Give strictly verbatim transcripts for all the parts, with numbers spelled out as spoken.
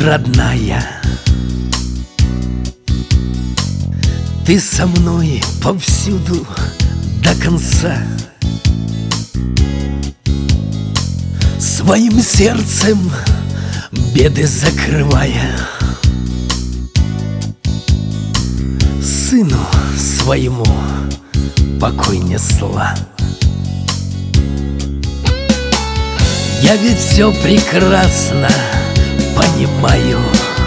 родная, ты со мной повсюду до конца. Своим сердцем беды закрывая, сыну своему покой несла. Я ведь все прекрасно понимаю,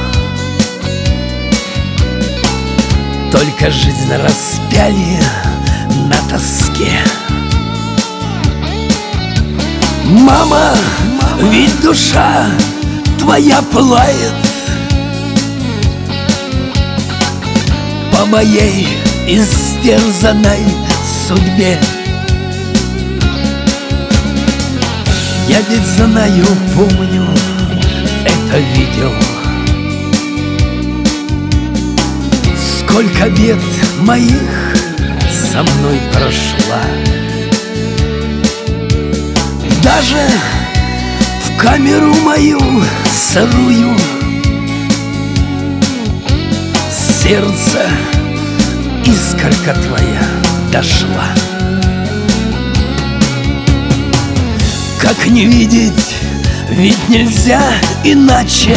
только жизнь распяли на тоске. Мама, ведь душа твоя пылает по моей истерзанной судьбе. Я ведь знаю, помню, это видел. Сколько бед моих со мной прошла. Даже в камеру мою сырую сердце искорка твоя дошла. Как не видеть, ведь нельзя иначе.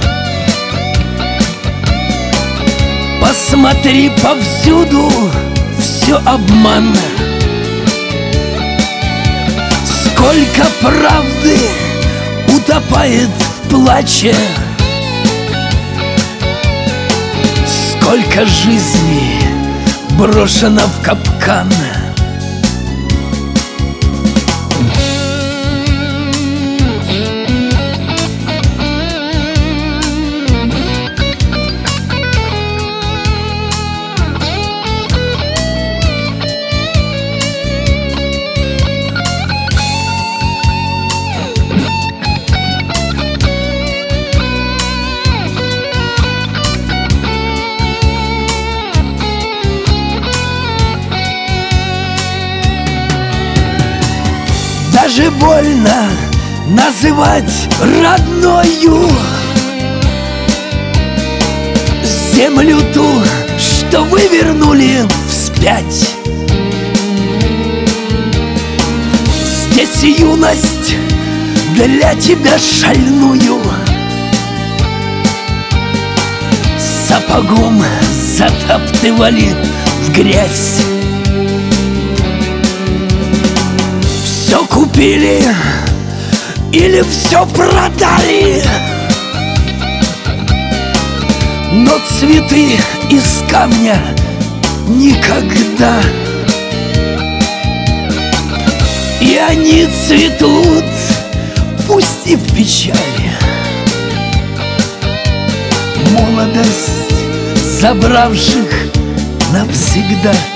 Посмотри, повсюду все обман. Сколько правды утопает в плаче, сколько жизней брошено в капкан. Даже больно называть родною землю ту, что вывернули вспять. Здесь юность для тебя шальную сапогом затаптывали в грязь. Все купили или все продали, но цветы из камня никогда. И они цветут, пусть и в печали. Молодость забравших навсегда.